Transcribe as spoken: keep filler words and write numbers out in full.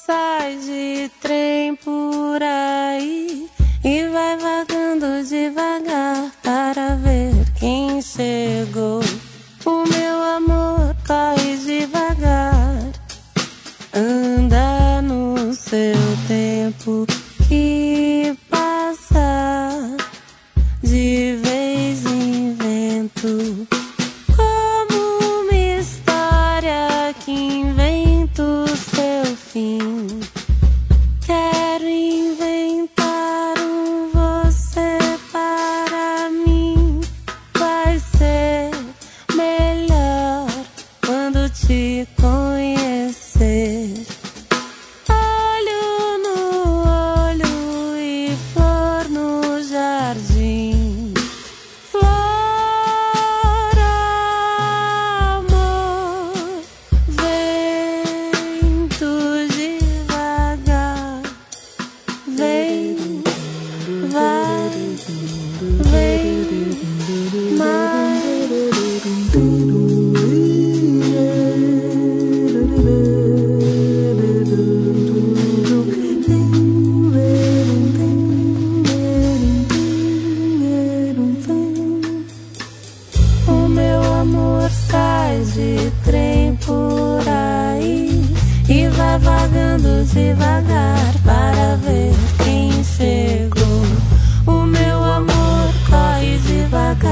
sai de trem por aí e vai vagando devagar para ver quem chegou. O meu amor corre devagar, anda no seu tempo que passa de vez em vento. Como uma história que inventa o seu fim. Quero inventar um você para mim. Vai ser melhor quando te conhecer. Olho no olho e flor no jardim. Flor, amor, vento devagar. Vem, vai, vem mais. O meu amor sai de trem por aí e vai vagando devagar para ver quem chegou. O meu amor corre devagar.